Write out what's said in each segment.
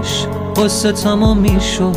کاش قصه تمام میشد،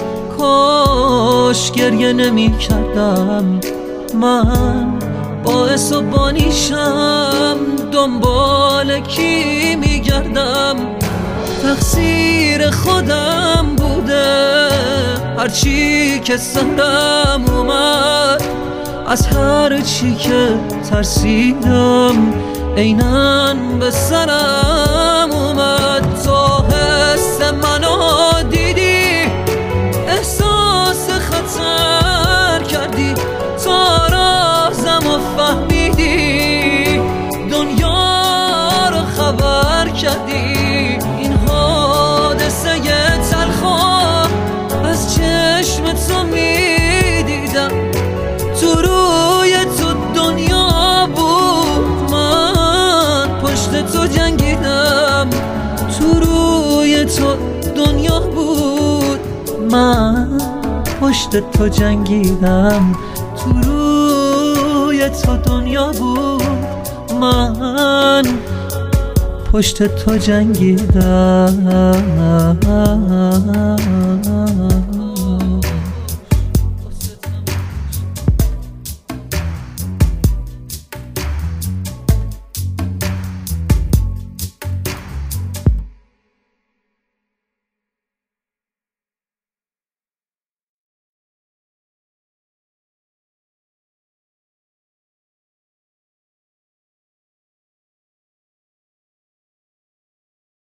کاش گریه نمی کردم. من باعث و بانیشم، دنبال کی میگردم؟ تقصیر خودم بوده، هرچی که سرم اومد، از هر چی که ترسیدم عیناً به سرم اومد. تو حس منو دیدی، احساس خطر کردی، تا رازمو فهمیدی، دنیا رو خبر کردی. این حادثه تلخو از چشم تو میدیدم، تو روی تو دنیا بود، من پشت تو جنگیدم. تو روی تو دنیا بود، من پشت تو جنگیدم. تو روی تو دنیا بود، من پشت تو جنگیدم.